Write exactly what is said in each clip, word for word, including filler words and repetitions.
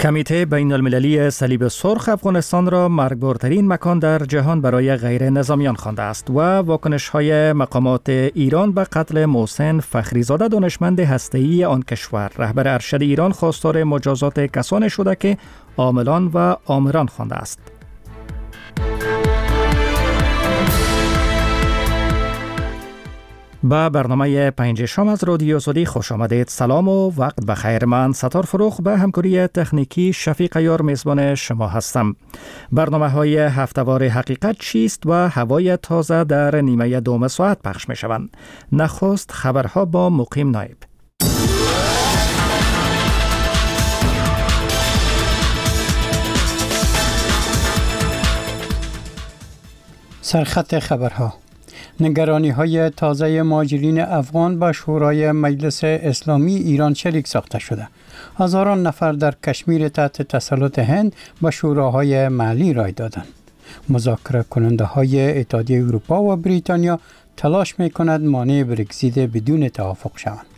کمیته بین المللی صلیب سرخ افغانستان را مرگبارترین مکان در جهان برای غیر نظامیان خوانده است و واکنش‌های مقامات ایران به قتل محسن فخریزاده دانشمند هسته‌ای آن کشور. رهبر ارشد ایران خواستار مجازات کسانی شده که عاملان و آمران خوانده است. با برنامه پنج شام از رادیو آزادی خوش آمدید. سلام و وقت بخیر. من ستار فروخ به همکاری تکنیکی شفیق یار میزبان شما هستم. برنامه های هفته‌وار حقیقت چیست و هوای تازه در نیمه دوم ساعت پخش می شوند. نخست خبرها با مقیم نایب. سرخط خبرها: نگرانی های تازه مهاجرین افغان به شورای مجلس اسلامی ایران شریک ساخته شده. هزاران نفر در کشمیر تحت تسلط هند به شوراهای محلی رای دادند. مذاکره کننده های اتحادیه اروپا و بریتانیا تلاش می کند مانع برگزیت بدون توافق شوند.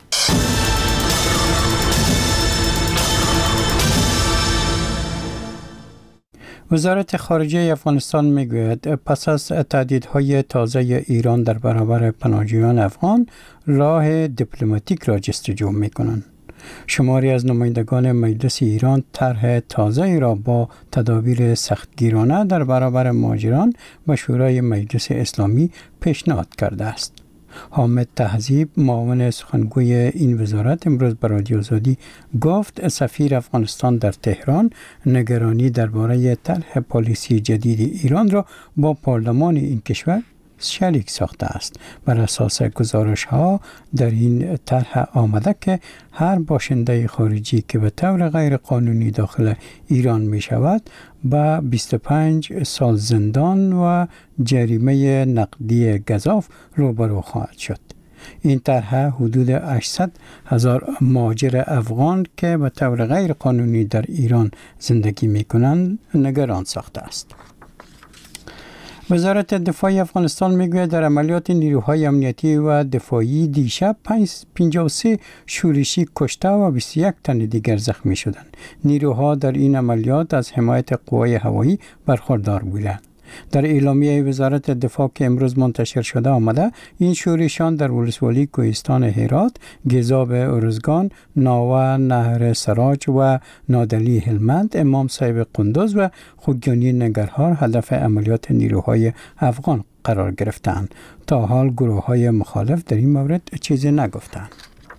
وزارت خارجه افغانستان میگوید پس از تهدیدهای تازه ایران در برابر پناهجویان افغان راه دیپلماتیک را جستجو میکنند. شماری از نمایندگان مجلس ایران طرح تازه را با تدابیر سختگیرانه در برابر مهاجران به شورای مجلس اسلامی پیشنهاد کرده است. حامد تهذیب، معاون سخنگوی این وزارت، امروز به رادیو آزادی گفت سفیر افغانستان در تهران نگرانی درباره طرح پالیسی جدید ایران را با پارلمان این کشور شریک ساخته است. بر اساس گزارش ها در این طرح آمده که هر باشنده خارجی که به طور غیر قانونی داخل ایران می شود با بیست و پنج سال زندان و جریمه نقدی گزاف روبرو خواهد شد. این طرح حدود هشتصد هزار مهاجر افغان که به طور غیر قانونی در ایران زندگی می کنند نگران ساخته است. وزارت دفاع افغانستان میگوید در عملیات نیروهای امنیتی و دفاعی دیشب پنجاه و سه شورشی کشته و بیست و یک تن دیگر زخمی شدند. نیروها در این عملیات از حمایت قوای هوایی برخوردار بودند. در اعلامیه وزارت دفاع که امروز منتشر شده آمده این شورشان در ولسوالی کوهستان هرات، گزاب ارزگان، ناوه نهر سراج و نادلی هلمند، امام صاحب قندوز و خوگیانی ننگرهار هدف عملیات نیروهای افغان قرار گرفتند. تا حال گروه های مخالف در این مورد چیزی نگفتند.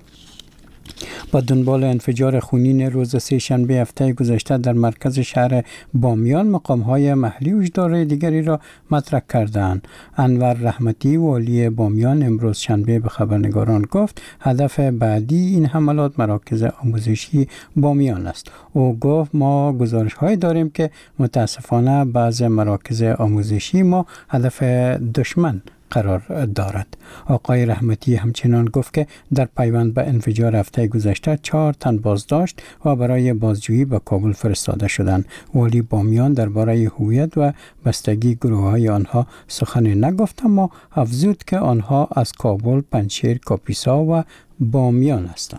با دنبال انفجار خونین روز سه شنبه هفته گذشته در مرکز شهر بامیان، مقام‌های محلی هشدار دیگری را مطرح کردند. انور رحمتی، والی بامیان، امروز شنبه به خبرنگاران گفت هدف بعدی این حملات مراکز آموزشی بامیان است. او گفت ما گزارش‌هایی داریم که متاسفانه بعض مراکز آموزشی ما هدف دشمن قرار دارد. آقای رحمتی همچنان گفت که در پیوند به انفجار هفته گذشته چهار تن بازداشت و برای بازجویی به کابل فرستاده شدند. والی بامیان درباره هویت و بستگی گروه‌های آنها سخنی نگفت، اما افزود که آنها از کابل، پنجشیر، کاپیسا و بامیان هستند.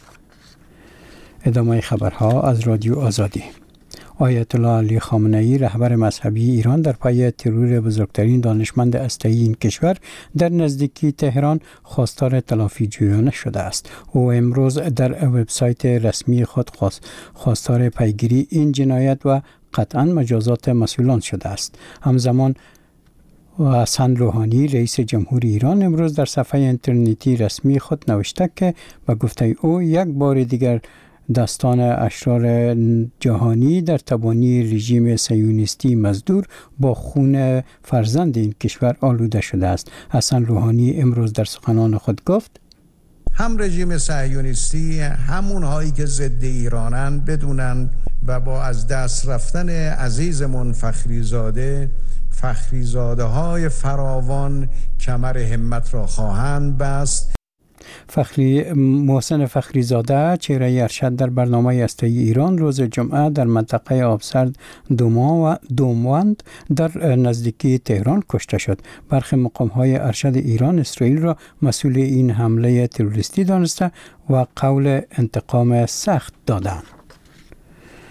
ادامه خبرها از رادیو آزادی. آیت الله علی خامنه‌ای، رهبر مذهبی ایران، در پی ترور بزرگترین دانشمند هسته‌ای این کشور در نزدیکی تهران خواستار تلافی جویانه شده است. او امروز در وبسایت رسمی خود خواستار پیگیری این جنایت و قطعاً مجازات مسئولان شده است. همزمان حسن روحانی، رئیس جمهوری ایران، امروز در صفحه اینترنتی رسمی خود نوشته که به گفته او یک بار دیگر داستان اشرار جهانی در تبانی رژیم صهیونیستی مزدور با خون فرزند این کشور آلوده شده است. حسن روحانی امروز در سخنان خود گفت هم رژیم صهیونیستی، همون هایی که ضد ایرانن بدونن و با از دست رفتن عزیزمون فخریزاده فخریزاده های فراوان کمر همت را خواهند بست. فخری محسن فخریزاده، چهره ارشد در برنامه هسته‌ای ایران، روز جمعه در منطقه آبسرد دوما و دوموند در نزدیکی تهران کشته شد. برخی مقام‌های ارشد ایران اسرائیل را مسئول این حمله تروریستی دانسته و قول انتقام سخت دادند.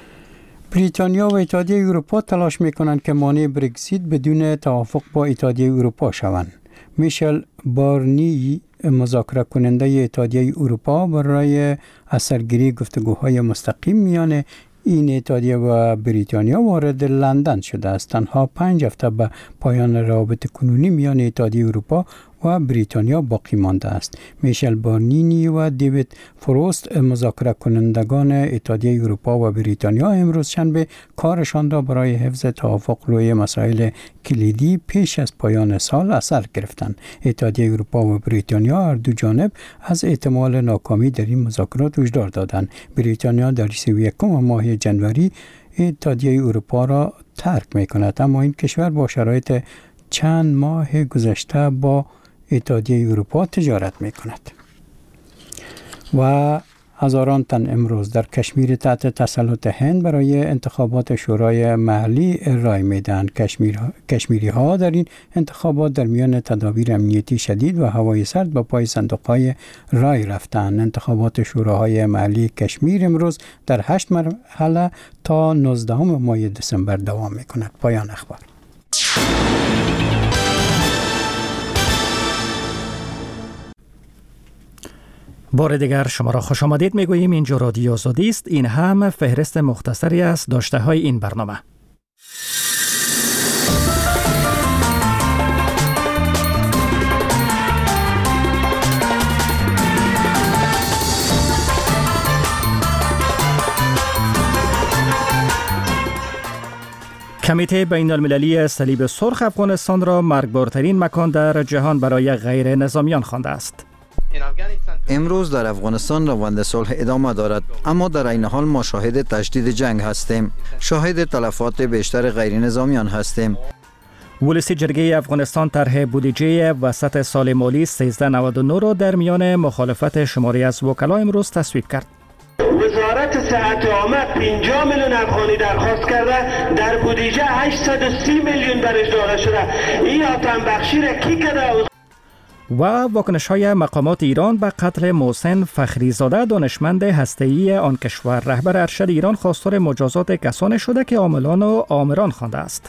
بریتانیا و اتحادیه اروپا تلاش میکنند که مانع برگزیت بدون توافق با اتحادیه اروپا شوند. میشل بارنی، مذاکره کننده اتحادیه اروپا، برای اثرگیری گفتگوهای مستقیم میان این اتحادیه و بریتانیا وارد لندن شده است. تنها پنج هفته به پایان روابط کنونی میان اتحادیه اروپا و بریتانیا باقی مانده است. میشل بارنینی و دیوید فروست، مذاکره کنندگان اتحادیه اروپا و بریتانیا، امروز شنبه کارشان را برای حفظ توافق روی مسائل کلیدی پیش از پایان سال اثر گرفتند. اتحادیه اروپا و بریتانیا هر دو جانب از احتمال ناکامی در این مذاکرات هشدار دادند. بریتانیا در سی و یکم ماه جنوری اتحادیه اروپا را ترک می‌کند، اما این کشور با شرایط چند ماه گذشته با اتحادیه اروپا تجارت می‌کند. و هزاران تن امروز در کشمیر تحت تسلط هند برای انتخابات شورای محلی رای میدهند. کشمیر کشمیری ها در این انتخابات در میان تدابیر امنیتی شدید و هوای سرد با پای صندوق‌های رای رفتند. انتخابات شوراهای محلی کشمیر امروز در هشت مرحله تا نوزدهم ماه دسامبر دوام می‌کند. پایان اخبار. بار دیگر شما را خوش آمدید میگوییم. اینجا رادیو آزادی است. این هم فهرست مختصری از داشته های این برنامه. کمیته بین المللی صلیب سرخ افغانستان را مرگبارترین مکان در جهان برای غیر نظامیان خوانده است. امروز در افغانستان روند صلح ادامه دارد، اما در این حال ما شاهد تشدید جنگ هستیم. شاهد تلفات بیشتر غیر نظامیان هستیم. ولسی جرگه افغانستان طرح بودجه وسط سال مالی سیزده نود و نه را در میان مخالفت شماری از وکلا امروز تصویب کرد. وزارت صحت عامه پنجاه میلیون افغانی درخواست کرده، در بودجه هشتصد و سی میلیون برش داده شده. این آتن بخشی را کی کرده؟ و واکنش های مقامات ایران به قتل محسن فخریزاده، دانشمند هسته‌ای آن کشور. رهبر ارشد ایران خواستار مجازات کسانی شده که عاملان و آمران خوانده است.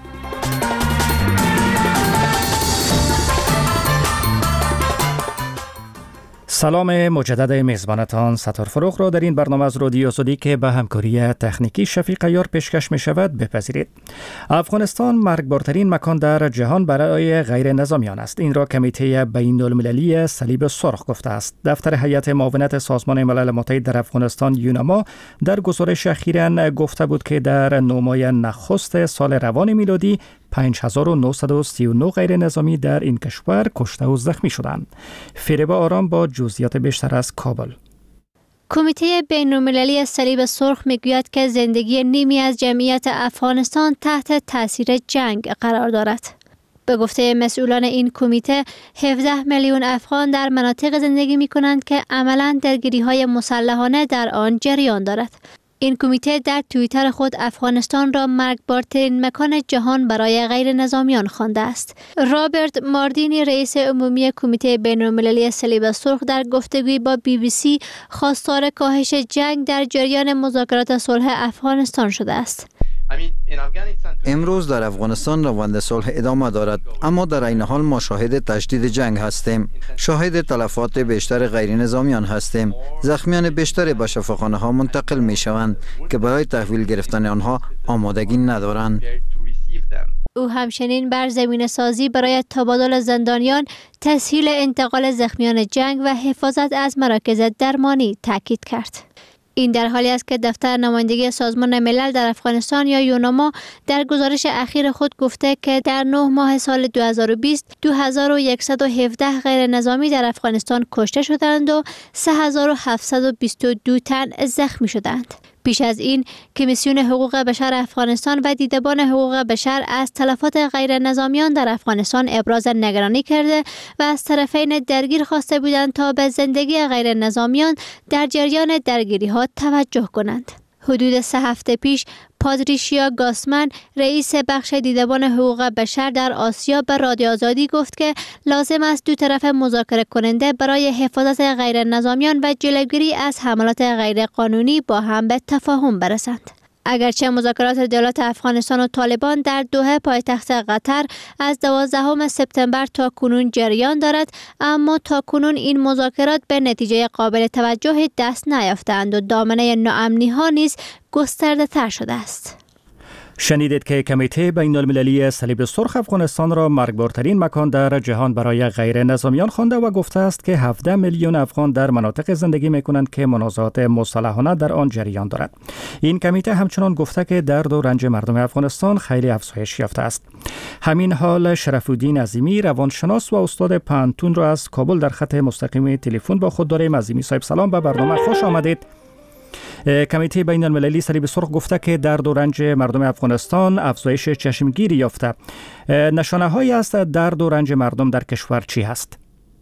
سلام مجدد میزبانتان ستار فروغ را در این برنامه از رادیو آزادی که به همکاری تکنیکی شفیق عیار پیشکش می شود بپذیرید. افغانستان مرگبارترین مکان در جهان برای غیر نظامیان است. این را کمیته بین المللی صلیب سرخ گفته است. دفتر هیئت معاونت سازمان ملل متحد در افغانستان یوناما در گزارش اخیراً گفته بود که در نه ماه نخست سال روان میلادی پنج هزار و نهصد و سی و نه غیر نظامی در این کشور کشته و زخمی شدند. فریبا آرام با جزئیات بیشتر از کابل. کمیته بین‌المللی صلیب سرخ میگوید که زندگی نیمی از جمعیت افغانستان تحت تاثیر جنگ قرار دارد. به گفته مسئولان این کمیته، هفده میلیون افغان در مناطق زندگی می کنند که عملاً درگیری‌های مسلحانه در آن جریان دارد. این کمیته در توییتر خود افغانستان را مرگبارترین مکان جهان برای غیر نظامیان خوانده است. رابرت ماردینی، رئیس عمومی کمیته بین‌المللی صلیب سرخ، در گفتگویی با بی بی سی خواستار کاهش جنگ در جریان مذاکرات صلح افغانستان شده است. امروز در افغانستان روند صلح ادامه دارد، اما در این حال ما شاهد تشدید جنگ هستیم. شاهد تلفات بیشتر غیر نظامیان هستیم. زخمیان بیشتر به شفاخانه ها منتقل می شوند که برای تحویل گرفتن آنها آمادگی ندارند. او همچنین بر زمینه سازی برای تبادل زندانیان، تسهیل انتقال زخمیان جنگ و حفاظت از مراکز درمانی تاکید کرد. این در حالی است که دفتر نمایندگی سازمان ملل در افغانستان یا یوناما در گزارش اخیر خود گفته که در نه ماه سال دو هزار و بیست دو هزار و صد و هفده غیر نظامی در افغانستان کشته شدند و سه هزار و هفتصد و بیست و دو تن زخمی شدند. پیش از این کمیسیون حقوق بشر افغانستان و دیدبان حقوق بشر از تلفات غیر نظامیان در افغانستان ابراز نگرانی کرده و از طرفین درگیر خواسته بودند تا به زندگی غیر نظامیان در جریان درگیری ها توجه کنند. حدود سه هفته پیش پاتریشیا گاسمن، رئیس بخش دیدبان حقوق بشر در آسیا، به رادیو آزادی گفت که لازم است دو طرف مذاکره کننده برای حفاظت غیر نظامیان و جلوگیری از حملات غیر قانونی با هم به تفاهم برسند. اگرچه مذاکرات دولت افغانستان و طالبان در دوحه پایتخت قطر از دوازدهم سپتامبر تا کنون جریان دارد، اما تا کنون این مذاکرات به نتیجه قابل توجهی دست نیافتند و دامنه ناامنی ها نیز گسترده تر شده است. شنیدید که کمیته بین المللی صلیب سرخ افغانستان را مرگبارترین مکان در جهان برای غیر نظامیان خوانده و گفته است که هفده میلیون افغان در مناطق زندگی می‌کنند که منازعات مسلحانه در آن جریان دارد. این کمیته همچنان گفته که درد و رنج مردم افغانستان خیلی افزایش یافته است. همین حال شرف الدین عظیمی روانشناس و استاد پانتون را از کابل در خط مستقیم تلفن با خود داریم. عظیمی صاحب سلام، به برنامه خوش آمدید. کمیته بین المللی صلیب سرخ گفته که درد و رنج مردم افغانستان افزایش چشمگیری یافته. نشانه هایی است درد و رنج مردم در کشور چی هست؟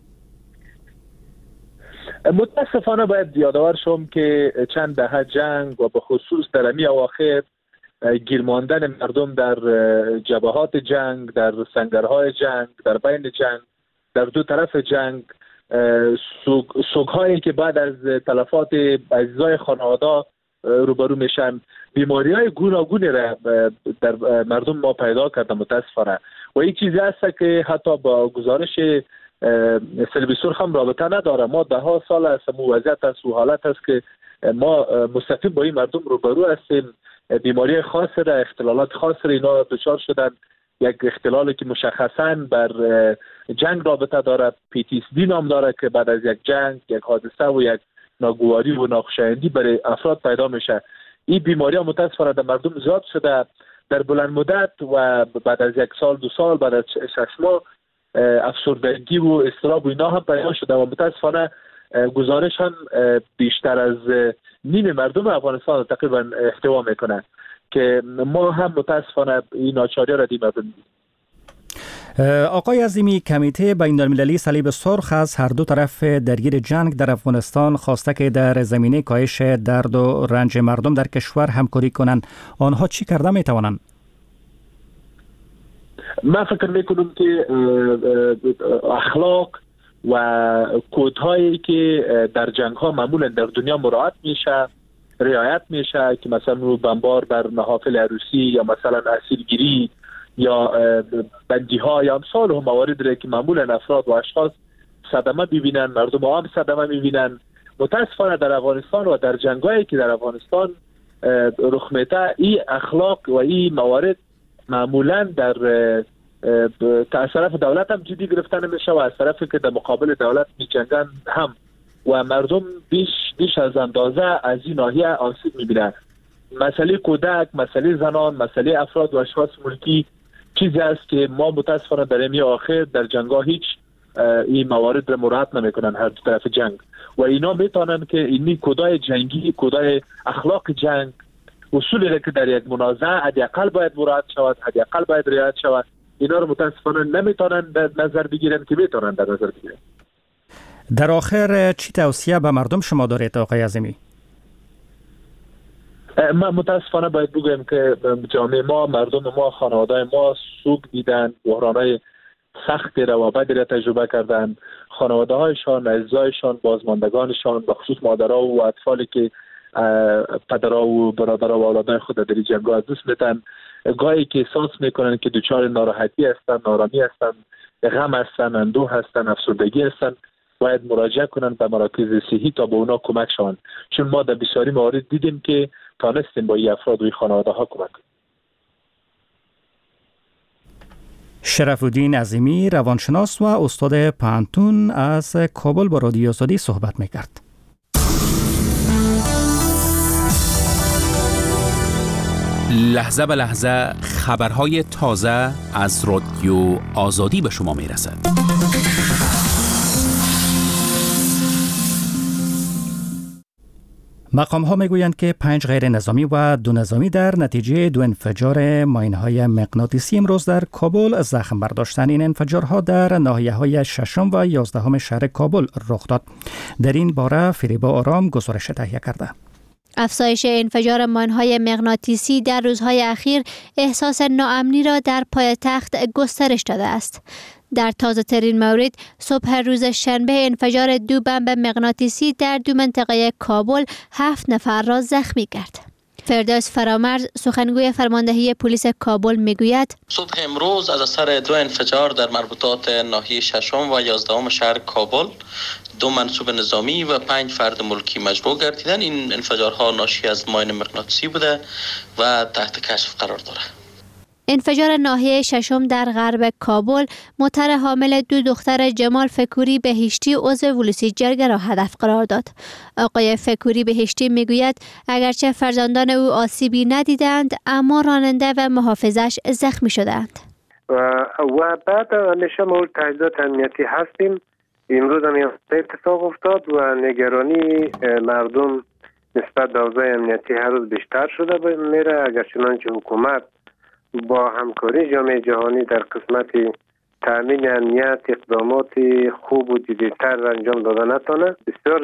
متاسفانه باید یادآور شوم که چند دهه جنگ و به خصوص در امی اواخر گیر ماندن مردم در جبهات جنگ، در سنگرهای جنگ، در بین جنگ، در دو طرف جنگ، سوگ هایی که بعد از تلفات عزیزای خانواده روبرو میشن، بیماری های گوناگونی را در مردم ما پیدا کرده متاسفانه. و این چیزی هست که حتی با گزارش صلیب سرخ هم رابطه نداره. ما ده ها سال است مو وضعیت است و حالت است که ما مستقیم با این مردم روبرو هستیم. بیماری خاص را، اختلالات خاص را اینا دچار شدن. یک اختلالی که مشخصاً بر جنگ رابطه داره، پی تی اس دی نام داره، که بعد از یک جنگ، یک حادثه و یک ناگواری و ناخوشایندی برای افراد پیدا میشه. این بیماری ها متاسفانه در مردم زیاد شده. در بلند مدت و بعد از یک سال دو سال، بعد از شش ماه افسردگی و اضطراب و اینا هم پیدا شده و متاسفانه گزارش هم بیشتر از نیم مردم افغانستان تقریبا احتوا میکنه که ما هم متاسفانه این ناچاری را دیدیم. آقای عظیمی، کمیته بین المللی صلیب سرخ از هر دو طرف درگیر جنگ در افغانستان خواسته که در زمینه کاهش درد و رنج مردم در کشور همکاری کنند. آنها چی کرده می توانند؟ من فکر میکنم که اخلاق و کودهایی که در جنگ ها معمولا در دنیا مراعات میشه، رعایت میشه، که مثلا بمبار بر محافل عروسی یا مثلا اسیرگیری یا بندی ها یا امثال هم موارد را که معمولا افراد و اشخاص صدمه ببینن، مردم هم صدمه میبینن. متاسفانه در افغانستان و در جنگایی که در افغانستان رخ میده، این اخلاق و این موارد معمولا در از طرف دولت هم جدی گرفته نمیشه و از طرفی که در مقابل دولت میجنگن هم، و مردم بیش بیش از اندازه از این ناحیه آسیب میبینن. مسئله کودک، مسئله زنان، مسئله افراد و اشخاص ملکی چیزی است که ما متاسفانه در امی آخر در جنگا هیچ این موارد را مراعات نمیکنن هر دو طرف جنگ، و اینا میتونن که اینی کودای جنگی، کودای اخلاق جنگ، اصولی را که در یک منازعه حداقل باید مراعات شود، حداقل باید رعایت شود، اینا رو متاسفانه نمیتونن در نظر بگیرن که میتونن در نظر بگیرن. در آخر چی توصیه به مردم شما دارید آقای عظیمی؟ من متاسفانه باید بگویم که جامعه ما، مردم ما، خانواده ما سوگ دیدن، بحرانهای سختی را و بدی را تجربه کردن. خانواده هایشان، عزیزایشان، بازماندگانشان، بخصوص مادرها و اطفالی که پدرها و برادرها و اولادای خود در جنگ از دست میدن، گاهی که احساس میکنن که دچار ناراحتی هستن، نارامی هستن، غم هستن، اندوه هستن، افسردگی هستن، باید مراجعه کنن به مراکز صحی تا به اونا کمک شوند. چون ما در بسیاری موارد دیدیم که تانستیم با این افراد و این خانواده ها کمک کنیم. شرف الدین عظیمی روانشناس و استاد پانتون از کابل با رادیو آزادی صحبت میکرد. لحظه به لحظه خبرهای تازه از رادیو آزادی به شما میرسد. مقام ها میگویند که پنج غیر نظامی و دو نظامی در نتیجه دو انفجار ماینهای مغناطیسی امروز در کابل زخم برداشتند. این انفجارها در ناحیه های ششم و یازدهم شهر کابل رخ داد. در این باره فریبا آرام گزارش تهیه کرده. افزایش انفجار ماینهای مغناطیسی در روزهای اخیر احساس ناامنی را در پایتخت گسترش داده است. در تازه ترین مورد صبح روز شنبه انفجار دو بمب مغناطیسی در دو منطقه کابل هفت نفر را زخمی کرد. فردوس فرامرز سخنگوی فرماندهی پلیس کابل میگوید صبح امروز از اثر دو انفجار در مربوطات ناحیه ششم و یازدهم شهر کابل دو منصوب نظامی و پنج فرد ملکی مجروح گردیدند. این انفجارها ناشی از ماین مغناطیسی بوده و تحت کشف قرار دارد. انفجار ناحیه ششم در غرب کابل موتر حامل دو دختر جمال فکوری بهشتی عضو ولوسی جرگه را هدف قرار داد. آقای فکوری بهشتی میگوید اگرچه فرزندان او آسیبی ندیدند اما راننده و محافظش زخمی شدند. و, و بعد همیشه ما تجهیزات امنیتی هستیم. امروز هم اتفاق افتاد و نگرانی مردم نسبت به اوضاع امنیتی هر روز بیشتر شده میره. اگر چنانچه حکومت با همکاری جامعه جهانی در قسمت تامین امنیت اقدامات خوب و جدی‌تر انجام داده نتونه، بسیار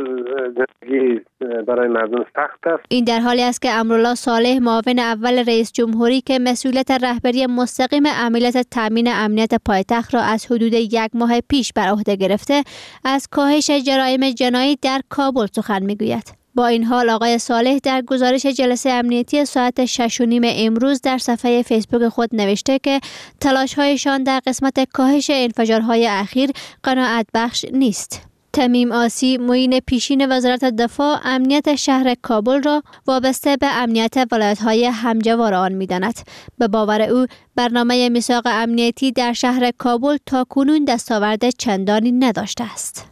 زندگی برای مردم سخت است. این در حالی است که امرالله صالح معاون اول رئیس جمهوری که مسئولیت رهبری مستقیم عملیات تامین امنیت پایتخت را از حدود یک ماه پیش بر عهده گرفته، از کاهش جرایم جنایی در کابل سخن میگوید. با این حال آقای صالح در گزارش جلسه امنیتی ساعت شش و نیم امروز در صفحه فیسبوک خود نوشته که تلاش‌هایشان در قسمت کاهش انفجارهای اخیر قناعت بخش نیست. تمیم آسی معین پیشین وزارت دفاع امنیت شهر کابل را وابسته به امنیت ولایت‌های همجوار آن می‌داند. به باور او برنامه میثاق امنیتی در شهر کابل تاکنون دستاورد چندانی نداشته است.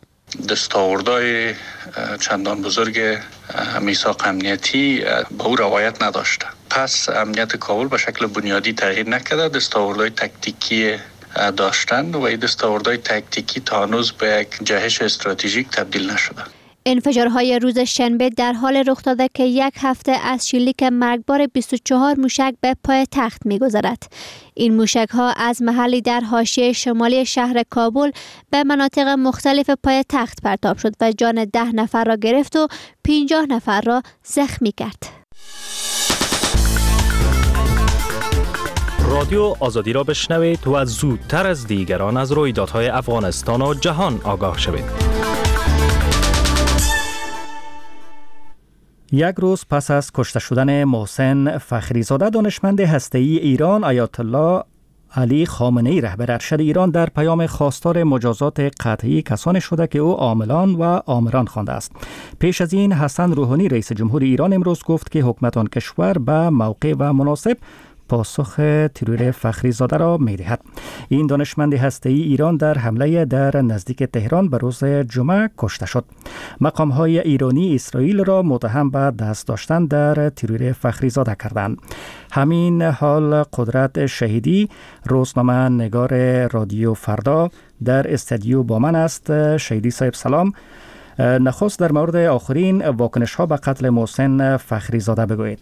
دستاوردهای چندان بزرگ میثاق امنیتی به او روایت نداشته. پس امنیت کابل به شکل بنیادی تغییر نکرده. دستاوردهای تکتیکی داشتند و این دستاوردهای تکتیکی تا هنوز به یک جهش استراتژیک تبدیل نشده. انفجارهای روز شنبه در حال رخ داده که یک هفته از شلیک مرگبار بیست و چهار موشک به پای تخت می‌گذرد. این موشک‌ها از محلی در حاشیه شمالی شهر کابل به مناطق مختلف پای تخت پرتاب شد و جان ده نفر را گرفت و پنجاه نفر را زخمی کرد. رادیو آزادی را بشنوید و زودتر از دیگران از رویدادهای افغانستان و جهان آگاه شوید. یک روز پس از کشته شدن محسن فخریزاده دانشمند هسته‌ای ایران، آیت الله علی خامنه‌ای رهبر ارشد ایران در پیام خواستار مجازات قطعی کسانی شده که او عاملان و آمران خوانده است. پیش از این حسن روحانی رئیس جمهور ایران امروز گفت که حکومت آن کشور به موقع و مناسب پاسخ ترور فخریزاده را می‌دهد. این دانشمند هسته‌ای ایران در حمله در نزدیک تهران به روز جمعه کشته شد. مقام‌های ایرانی اسرائیل را متهم به دست داشتن در ترور فخریزاده کردند. همین حال قدرت شهیدی روزنامه نگار رادیو فردا در استودیو با من است. شهیدی صاحب سلام. نخست در مورد آخرین واکنش‌ها به قتل محسن فخریزاده بگویید.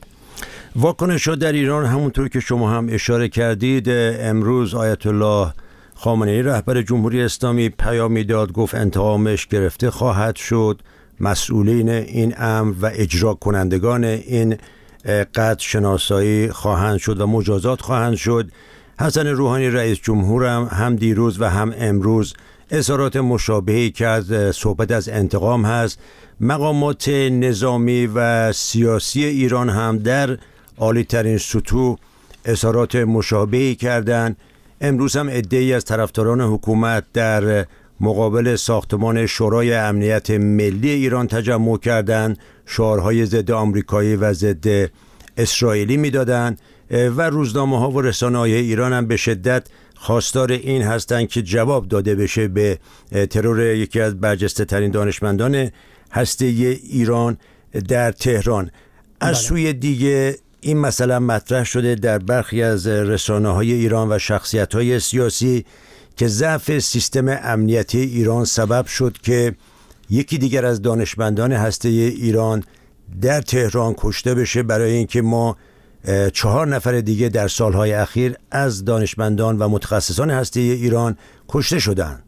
واکنش ها در ایران همونطور که شما هم اشاره کردید، امروز آیت الله خامنه‌ای رهبر جمهوری اسلامی پیامی داد، گفت انتقامش گرفته خواهد شد. مسئولین این امر و اجرا کنندگان این قتل شناسایی خواهند شد و مجازات خواهند شد. حسن روحانی رئیس جمهور هم, هم دیروز و هم امروز اظهارات مشابهی کرد. صحبت از انتقام هست. مقامات نظامی و سیاسی ایران هم در عالی ترین سطوح اظهارات مشابهی کردند. امروز هم عده‌ای از طرفداران حکومت در مقابل ساختمان شورای امنیت ملی ایران تجمع کردند، شعارهای ضد آمریکایی و ضد اسرائیلی میدادند و روزنامه‌ها و رسانه‌های ایران هم به شدت خواستار این هستند که جواب داده بشه به ترور یکی از برجسته ترین دانشمندان هسته‌ای ایران در تهران. از سوی دیگه این مسئله مطرح شده در برخی از رسانه‌های ایران و شخصیت‌های سیاسی که ضعف سیستم امنیتی ایران سبب شد که یکی دیگر از دانشمندان هسته‌ای ایران در تهران کشته بشه، برای اینکه ما چهار نفر دیگه در سالهای اخیر از دانشمندان و متخصصان هسته‌ای ایران کشته شدند.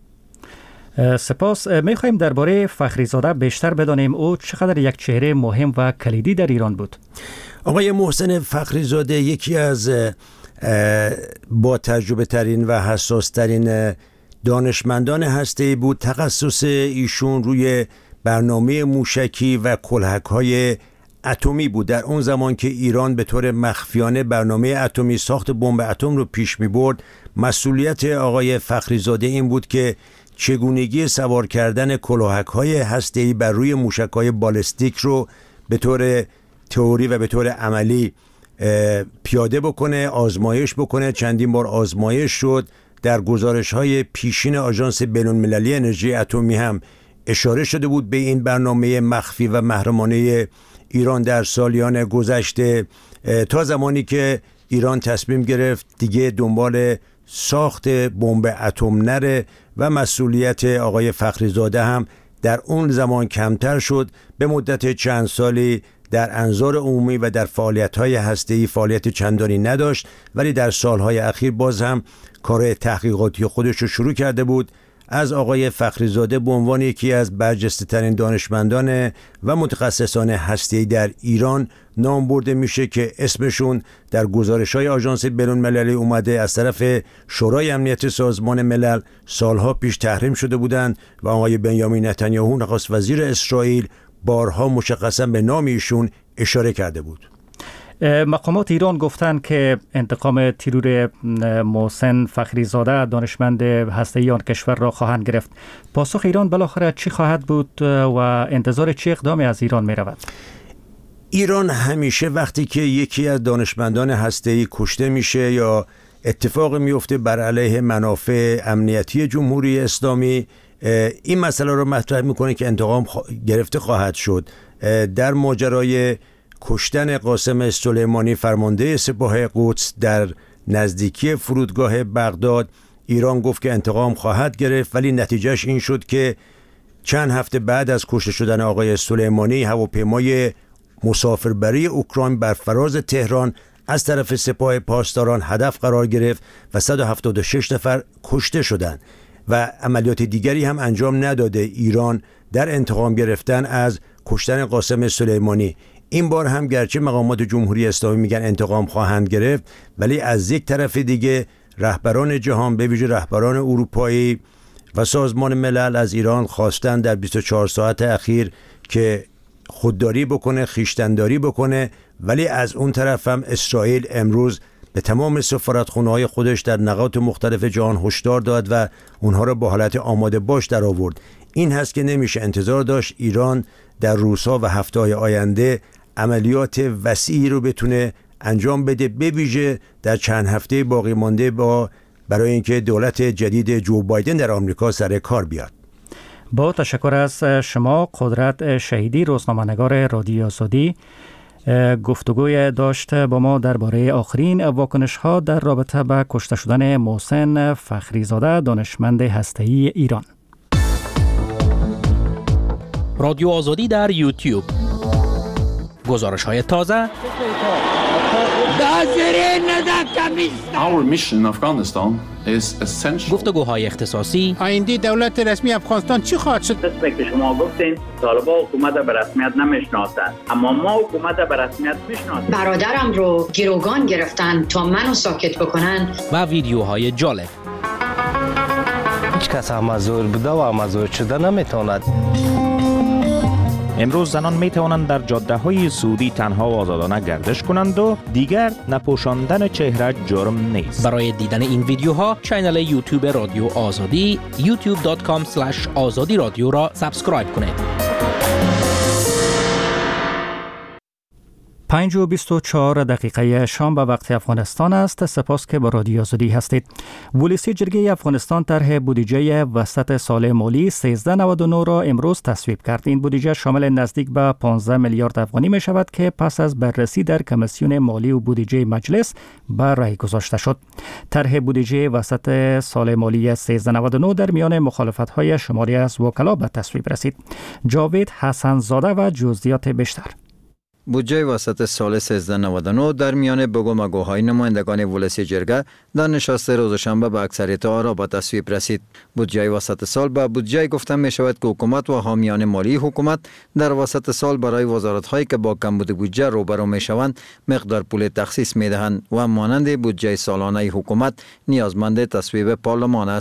سپاس. می‌خوایم درباره فخریزاده بیشتر بدانیم. او چقدر یک چهره مهم و کلیدی در ایران بود؟ آقای محسن فخریزاده یکی از با تجربه ترین و حساس ترین دانشمندان هسته‌ای بود. تخصص ایشون روی برنامه موشکی و کلهک‌های اتمی بود. در اون زمان که ایران به طور مخفیانه برنامه اتمی ساخت بمب اتم رو پیش می برد، مسئولیت آقای فخریزاده این بود که چگونگی سوار کردن کلاهک‌های هسته‌ای بر روی موشک‌های بالستیک رو به طور تئوری و به طور عملی پیاده بکنه، آزمایش بکنه. چندین بار آزمایش شد. در گزارش‌های پیشین آژانس بین‌المللی انرژی اتمی هم اشاره شده بود به این برنامه مخفی و محرمانه ایران در سالیان گذشته، تا زمانی که ایران تصمیم گرفت دیگه دنبال ساخت بمب اتم نره و مسئولیت آقای فخریزاده هم در اون زمان کمتر شد. به مدت چند سالی در انظار عمومی و در فعالیت‌های هسته‌ای فعالیت چندانی نداشت، ولی در سالهای اخیر باز هم کار تحقیقاتی خودش رو شروع کرده بود. از آقای فخریزاده به عنوان یکی از برجسته‌ترین دانشمندان و متخصصان هسته‌ای در ایران نام برده میشه که اسمشون در گزارش‌های آژانس بین‌المللی اومده. از طرف شورای امنیت سازمان ملل سالها پیش تحریم شده بودند و آقای بنیامین نتانیاهو نخست وزیر اسرائیل بارها مشخصا به نام ایشون اشاره کرده بود. مقامات ایران گفتند که انتقام ترور محسن فخریزاده دانشمند هسته‌ای آن کشور را خواهند گرفت. پاسخ ایران بالاخره چی خواهد بود و انتظار چه اقدامی از ایران می رود؟ ایران همیشه وقتی که یکی از دانشمندان هسته‌ای کشته میشه یا اتفاق میفته بر علیه منافع امنیتی جمهوری اسلامی، این مسئله رو مطرح میکنه که انتقام گرفته خواهد شد. در ماجرای کشتن قاسم سلیمانی فرمانده سپاه قدس در نزدیکی فرودگاه بغداد، ایران گفت که انتقام خواهد گرفت، ولی نتیجهش این شد که چند هفته بعد از کشته شدن آقای سلیمانی هواپیمای مسافربری اوکراین بر فراز تهران از طرف سپاه پاسداران هدف قرار گرفت و صد و هفتاد و شش نفر کشته شدند و عملیات دیگری هم انجام نداده ایران در انتقام گرفتن از کشتن قاسم سلیمانی. این بار هم گرچه مقامات جمهوری اسلامی میگن انتقام خواهند گرفت، ولی از یک طرف دیگه رهبران جهان به ویژه رهبران اروپایی و سازمان ملل از ایران خواستن در بیست و چهار ساعت اخیر که خودداری بکنه، خویشتنداری بکنه. ولی از اون طرف هم اسرائیل امروز به تمام سفارتخانه‌های خودش در نقاط مختلف جهان هشدار داد و اونها رو با حالت آماده باش در آورد. این هست که نمیشه انتظار داشت ایران در روزها و هفته‌های آینده عملیات وسیعی رو بتونه انجام بده، به ویژه در چند هفته باقی مانده با برای اینکه دولت جدید جو بایدن در آمریکا سر کار بیاد. با تشکر از شما قدرت شهیدی، روزنامه‌نگار رادیو آزادی، گفتگوی داشت با ما درباره آخرین واکنش‌ها در رابطه با کشته شدن محسن فخریزاده دانشمند هسته‌ای ایران. رادیو آزادی در یوتیوب، گزارش‌های تازه، Our mission in Afghanistan is essential. گفتگوهای اختصاصی. آینده دولت رسمی افغانستان چی خواهد شد؟ مثل که شما گفتین طالبان حکومت به رسمیت نمیشناسند، اما ما حکومت به رسمیت میشناسیم. برادرم رو گروگان گرفتن تا منو ساکت بکنن. و ویدیوهای جالب. هیچ کس امازور بوده و امازور شده نمیتواند. امروز زنان می توانند در جاده های سعودی تنها و آزادانه گردش کنند و دیگر نپوشاندن چهره جرم نیست. برای دیدن این ویدیوها کانال یوتیوب رادیو آزادی یوتیوب دات کام اسلش آزادی رادیو را سابسکرایب کنید. پنج و بیست و چهار دقیقه شام به وقت افغانستان است. سپاس که با رادیو آزادی هستید. ولسی جرگه افغانستان طرح بودجه وسط سال مالی سیزده نود و نه را امروز تصویب کرد. این بودجه شامل نزدیک به پانزده میلیارد افغانی می شود که پس از بررسی در کمیسیون مالی و بودجه مجلس بر رأی گذاشته شد. طرح بودجه وسط سال مالی سیزده نود و نه در میان مخالفت‌های شماری از وکلا به تصویب رسید. جاوید حسن زاده و جزئیات بیشتر. بودجه وسط سال سیزده نود و نه در میان بگو مگوهای نمایندگان ولسی جرگه در نشست روز شنبه به اکثریت آرا به تصویب رسید. بودجه وسط سال به بودجه گفته می شود که حکومت و حامیان مالی حکومت در وسط سال برای وزارت‌هایی که با کمبود بودجه روبرو می شوند مقدار پول تخصیص می دهند و مانند بودجه سالانه حکومت نیازمند تصویب پارلمان است.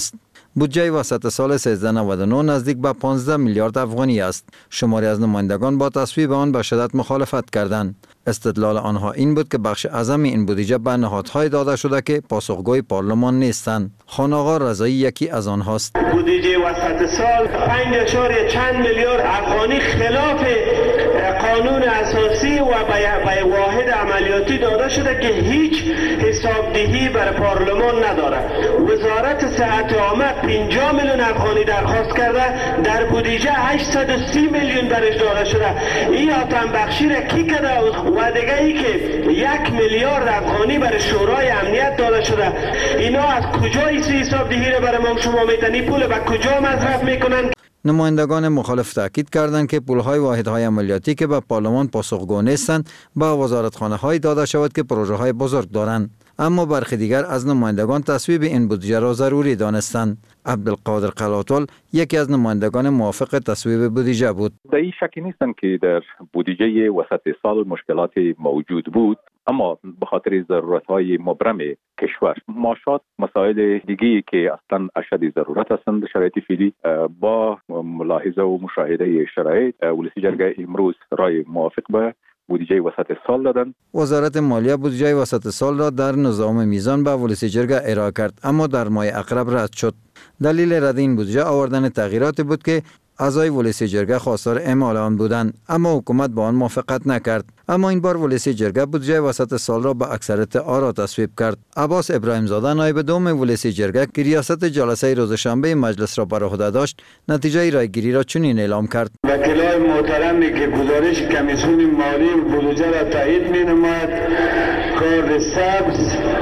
بودجه وسط سال سیزده نود و نه نزدیک به پانزده میلیارد افغانی است. شماری از نمایندگان با تصویب آن به شدت مخالفت کردند. استدلال آنها این بود که بخش اعظم این بودجه به نهادهای داده شده که پاسخگوی پارلمان نیستند. خان آقا رضایی یکی از آنهاست. بودجه وسط سال پنج اشاره چند میلیارد افغانی خلاف قانون اساسی و به واحد عملیاتی داده شده که هیچ حسابدهی بر پارلمان نداره. وزارت صحت عامه پنجاه میلیون افغانی درخواست کرده، در بودجه هشتصد و سی میلیون درش داده شده. این آتن بخشی را کی کرده؟ و دیگه ای که یک میلیارد افغانی برای شورای امنیت داده شده. اینا از کجا این حسابدهی را برای ما شما میتونی پول به کجا مصرف میکنن؟ نمایندگان مخالف تاکید کردند که پولهای واحدهای عملیاتی که به پارلمان پاسخگو نیستند به وزارتخانه‌های داده شود که پروژه‌های بزرگ دارند. اما برخی دیگر از نمایندگان تصویب این بودجه را ضروری دانستند. عبدالقادر قلاتول یکی از نمایندگان موافق تصویب بودجه بود. در این شکی نیستن که در بودجه وسط سال مشکلات موجود بود، اما به خاطر ضرورت‌های مبرم کشور، معاشات، مسائل دیگی که اصلا اشد ضرورت هستند در شرایط فعلی، با ملاحظه و مشاهده شرایط ولسی جرگه امروز رای موافق به بودجه وسط سال دادن. وزارت مالیه بودجه وسط سال را در نظام میزان به ولسی جرگه ارائه کرد، اما در ماه اقرب رد شد. دلیل رد این بودجه آوردن تغییراتی بود که اعضای ولسی جرگه خواستار اعمال آن بودند، اما حکومت با آن موافقت نکرد. اما این بار ولسی جرگه بودجه وسط سال را به اکثریت آرا تصویب کرد. عباس ابراهیم زاده نایب دوم ولسی جرگه که ریاست جلسه روز شنبه مجلس را بر عهده داشت، نتیجه رایگیری را چنین اعلام کرد: وکلای محترمی که گزارش کمیسیون مالی بودجه را تایید می‌نماید، کارد سبز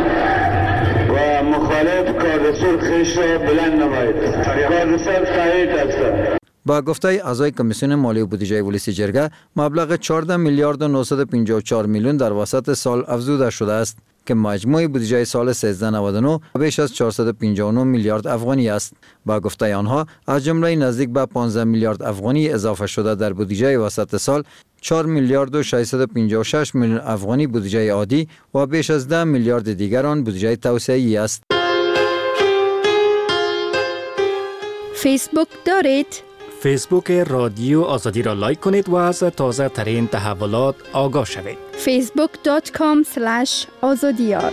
و مخالف کارد سرخش را بلند نماید. کارد سبز تایید است. با گفته اعضای کمیسیون مالی و بودجه ولسی جرگه، مبلغ چهارده میلیارد و نهصد و پنجاه و چهار میلیون در وسط سال افزوده شده است که مجموع بودجه سال سیزده نود و نه بیش از چهارصد و پنجاه و نه میلیارد افغانی است. با گفته آنها، از جمله نزدیک به پانزده میلیارد افغانی اضافه شده در بودجه وسط سال، چهار میلیارد و ششصد و پنجاه و شش میلیون افغانی بودجه عادی و بیش از ده میلیارد دیگر آن بودجه توسعه‌ای است. فیسبوک دارید؟ فیسبوک رادیو آزادی را لایک کنید و از تازه ترین تحولات آگاه شوید. فیسبوک دات کام اسلش آزادیار.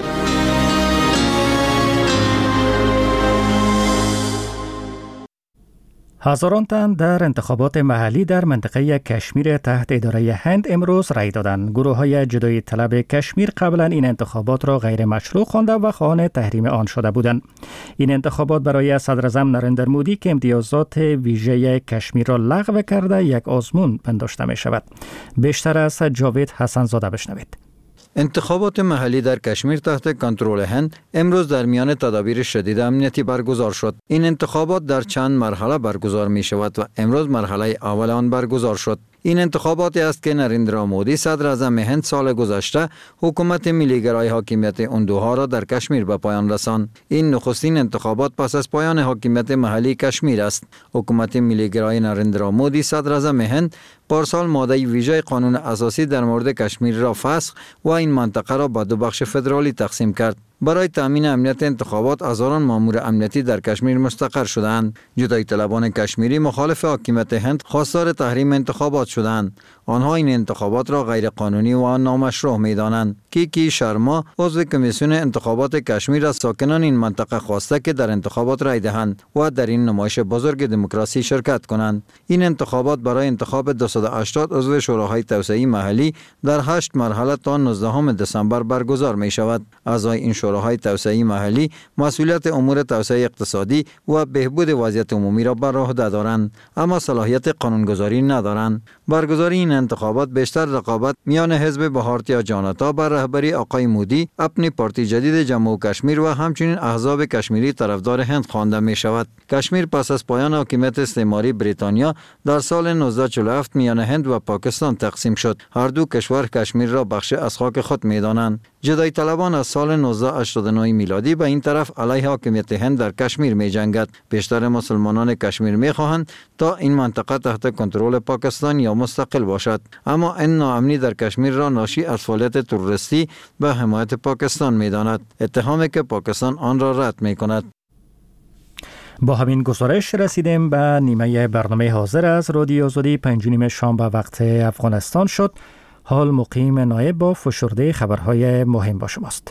هزاران تن در انتخابات محلی در منطقه کشمیر تحت اداره هند امروز رای دادند. گروه های جدایی طلب کشمیر قبلا این انتخابات را غیر مشروع خوانده و خواهان تحریم آن شده بودند. این انتخابات برای صدراعظم نریندر مودی که امتیازات ویژه کشمیر را لغو کرده یک آزمون پنداشته می شود. بیشتر از جاوید حسن زاده بشنوید. انتخابات محلی در کشمیر تحت کنترل هند امروز در میان تدابیر شدید امنیتی برگزار شد. این انتخابات در چند مرحله برگزار می شود و امروز مرحله اول آن برگزار شد. این انتخاباتی است که نریندر مودی صدر اعظم هند سال گذشته حکومت ملیگرای حاکمیت اندوها را در کشمیر به پایان رساند. این نخستین انتخابات پس از پایان حاکمیت محلی کشمیر است. حکومت ملیگرای نریندر مودی صدر اعظم هند پارسال ماده ویژه قانون اساسی در مورد کشمیر را فسخ و این منطقه را به دو بخش فدرالی تقسیم کرد. برای تامین امنیت انتخابات هزاران مامور امنیتی در کشمیر مستقر شدند. جدایی طلبان کشمیری مخالف حاکمیت هند خواستار تحریم انتخابات شدند. آنها این انتخابات را غیر قانونی و نامشروع می‌دانند. کیکی شرما عضو کمیسیون انتخابات کشمیر از ساکنان این منطقه خواسته که در انتخابات رای دهند و در این نمایش بزرگ دموکراسی شرکت کنند. این انتخابات برای انتخاب دویست و هشتاد عضو شوراهای توسعه‌ای محلی در هشت مرحله تا نوزدهم دسامبر برگزار می شود. اعضای این شوراهای توسعه‌ای محلی مسئولیت امور توسعه اقتصادی و بهبود وضعیت عمومی را بر عهده دارند، اما صلاحیت قانونگذاری ندارند. برگزاری این انتخابات بیشتر رقابت میان حزب بهارتیا جانتا بر رهبری آقای مودی، اپنی پارتی جدید جموں و کشمیر و همچنین احزاب کشمیری طرفدار هند خوانده می شود. کشمیر پس از پایان حاکمیت استعماری بریتانیا در سال نوزده و چهل و هفت میان هند و پاکستان تقسیم شد. هر دو کشور کشمیر را بخش از خاک خود می دانند. جدایی طلبان از سال نوزده و هشتاد و نه میلادی به این طرف علیه حاکمیت هند در کشمیر می جنگد. بیشتر مسلمانان کشمیر می خواهند تا این منطقه تحت کنترل پاکستان یا مستقل باشد، اما این ناامنی در کشمیر را ناشی از فعالیت تروریستی و حمایت پاکستان می داند، اتهامی که پاکستان آن را رد می کند. با همین گزارش رسیدیم به نیمه برنامه حاضر از رادیو آزادی پنج و نیم شام به وقت افغانستان شد. حال مقیم نایب با فشرده خبرهای مهم با شماست.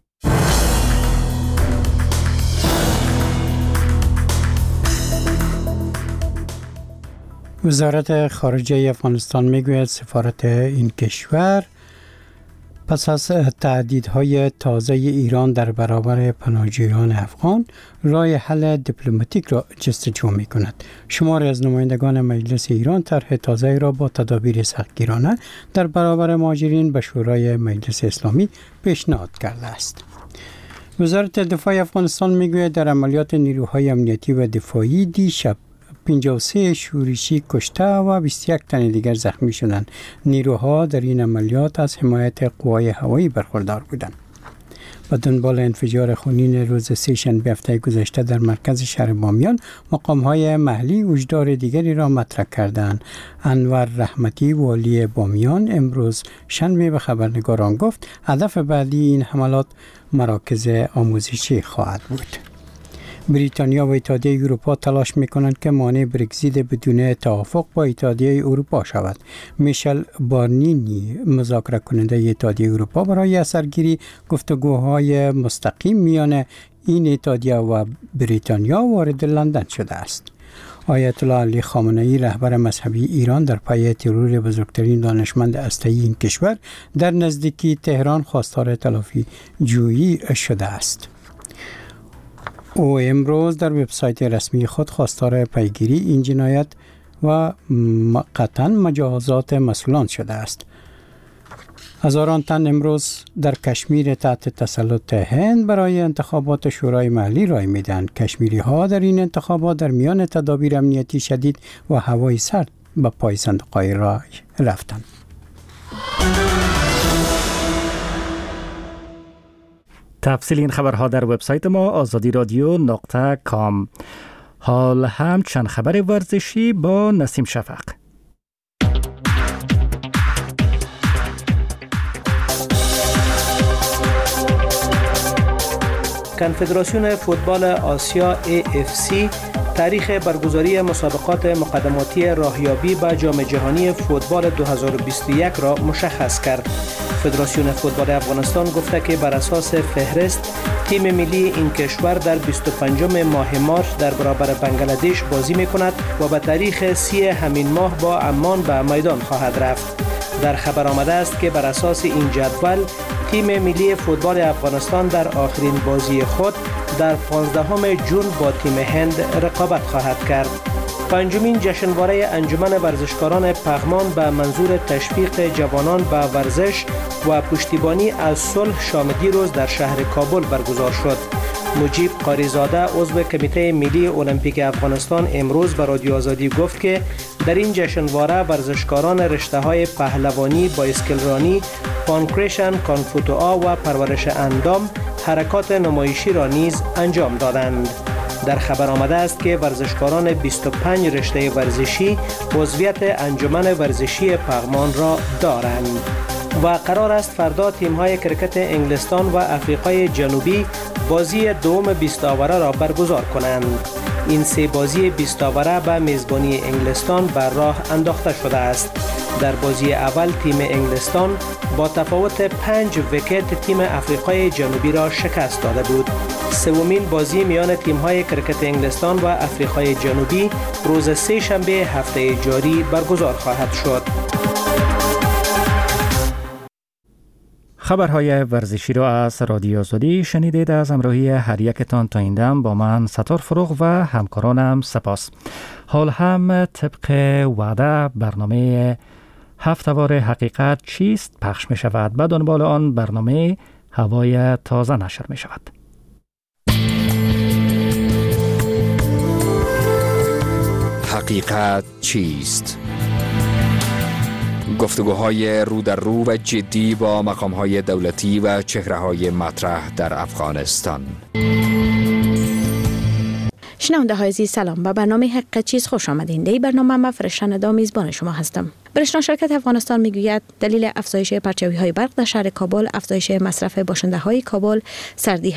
وزارت خارجه افغانستان میگوید سفارت این کشور پس از تهدیدهای تازه ایران در برابر پناهجویان افغان راه حل دیپلماتیک را جستجو می کند. شماری از نمایندگان مجلس ایران طرح تازه را با تدابیر سختگیرانه در برابر مهاجرین به شورای مجلس اسلامی پیشنهاد کرده است. وزارت دفاع افغانستان میگوید در عملیات نیروهای امنیتی و دفاعی دیشب پنجاه و سه شورشی کشته و بیست و یک تن دیگر زخمی شدند. نیروها در این عملیات از حمایت قوای هوایی برخوردار بودند. و دنبال انفجار خونین روز سه شنبه هفته گذشته در مرکز شهر بامیان، مقام‌های محلی هشدار دیگری را مطرح کردند. انور رحمتی والی بامیان امروز شنبه به خبرنگاران گفت هدف بعدی این حملات مراکز آموزشی خواهد بود. بریتانیا و اتحادیه اروپا تلاش می‌کنند که مانع برگزیت بدون توافق با اتحادیه اروپا شود. میشل بارنینی مذاکره کننده اتحادیه اروپا برای اثرگیری گفتگوهای مستقیم میان این اتحادیه و بریتانیا وارد لندن شده است. آیت الله علی خامنه‌ای رهبر مذهبی ایران در پی ترور بزرگترین دانشمند هسته‌ای این کشور در نزدیکی تهران خواستار تلافی جویی شده است. او امروز در وبسایت رسمی خود خواستار پیگیری این جنایت و قطعاً مجازات مسئولان شده است. هزاران تن امروز در کشمیر تحت تسلط هند برای انتخابات شورای محلی رای میدهند. کشمیری ها در این انتخابات در میان تدابیر امنیتی شدید و هوای سرد به پای صندوق‌های رای رفتند. تفصیل این خبرها در وبسایت ما آزادی رادیو نقطه کام. حال هم چند خبر ورزشی با نسیم شفق. کنفدراسیون فوتبال آسیا ای اف سی تاریخ برگزاری مسابقات مقدماتی راهیابی به جام جهانی فوتبال دو هزار و بیست و یک را مشخص کرد. فدراسیون فوتبال افغانستان گفته که بر اساس فهرست تیم ملی این کشور در بیست و پنجم ماه مارس در برابر بنگلادش بازی می‌کند و به تاریخ سی همین ماه با عمان به میدان خواهد رفت. در خبر آمده است که بر اساس این جدول تیم ملی فوتبال افغانستان در آخرین بازی خود در پانزدهم ژوئن با تیم هند رقابت خواهد کرد. پنجمین جشنواره انجمن ورزشکاران پغمان به منظور تشویق جوانان به ورزش و پشتیبانی از صلح شام دیروز در شهر کابل برگزار شد. مجیب قاریزاده عضو کمیته ملی المپیک افغانستان امروز به رادیو آزادی گفت که در این جشنواره ورزشکاران رشته‌های پهلوانی، بایسکلرانی، پانکریشن، کانفوتوآ و پرورش اندام حرکات نمایشی را نیز انجام دادند. در خبر آمده است که ورزشکاران بیست و پنج رشته ورزشی عضویت انجمن ورزشی پغمان را دارند و قرار است فردا تیم‌های کرکت انگلستان و افریقای جنوبی بازی دوم بیست آوره را برگزار کنند. این سه بازی بیست آوره به میزبانی انگلستان بر راه انداخته شده است. در بازی اول تیم انگلستان با تفاوت پنج ویکت تیم افریقای جنوبی را شکست داده بود. سومین بازی میان تیم‌های کرکت انگلستان و افریقای جنوبی روز سه شنبه هفته جاری برگزار خواهد شد. خبرهای ورزشی را از رادیو آزادی شنیدید. از همراهی هر یکتان تا این دم با من ستار فروغ و همکارانم سپاس. حال هم طبق وعده برنامه هفته‌وار حقیقت چیست پخش می شود. به دنبال آن برنامه هوای تازه نشر می شود. حقیقت چیست؟ گفتگوهای رو در رو و جدی با مقام‌های دولتی و چهره‌های مطرح در افغانستان. شنونده های عزیز سلام، به برنامه حقیقت چیست خوش آمدین. در برنامه من فرشته ندا میزبان شما هستم. برشتن شرکت افغانستان میگوید دلیل افزایش پرچاوی های برق در شهر کابل افزایش مصرف باشنده های کابل، سردی